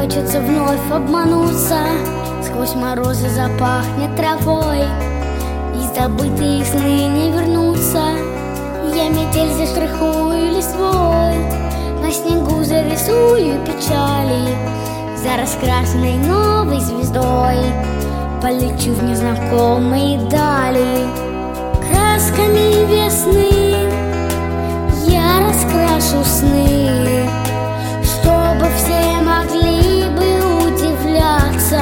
хочется вновь обмануться. Сквозь морозы запахнет травой, и забытые сны не вернутся. Я метель заштрихую листвой, на снегу зарисую печали. За раскрашенной новой звездой полечу в незнакомые дали. Красками весны я раскрашу сны, чтобы все могли бы удивляться.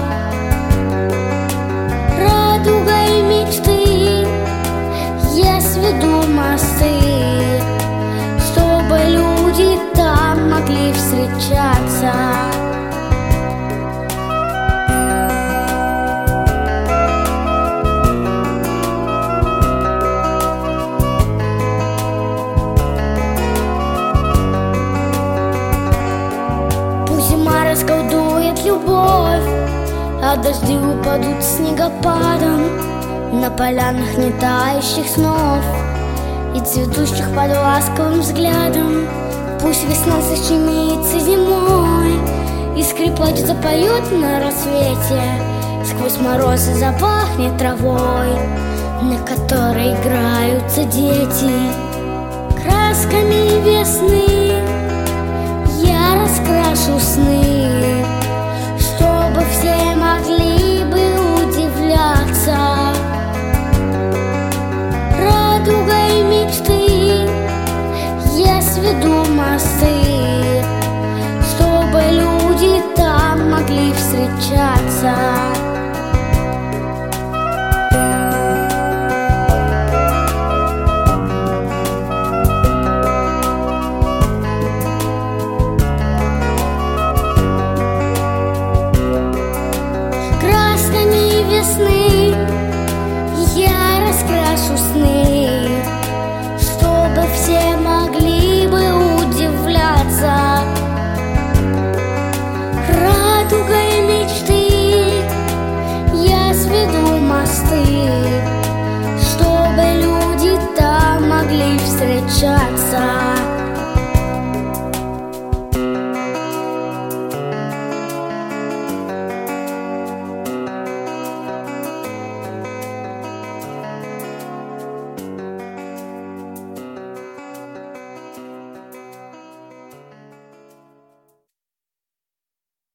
Радугой мечты я сведу мосты, чтобы люди там могли встречаться. Расколдует любовь, а дожди упадут снегопадом на полянах нетающих снов и цветущих под ласковым взглядом. Пусть весна защемится зимой и скрипач запоет на рассвете. Сквозь морозы запахнет травой, на которой играются дети. Красками весны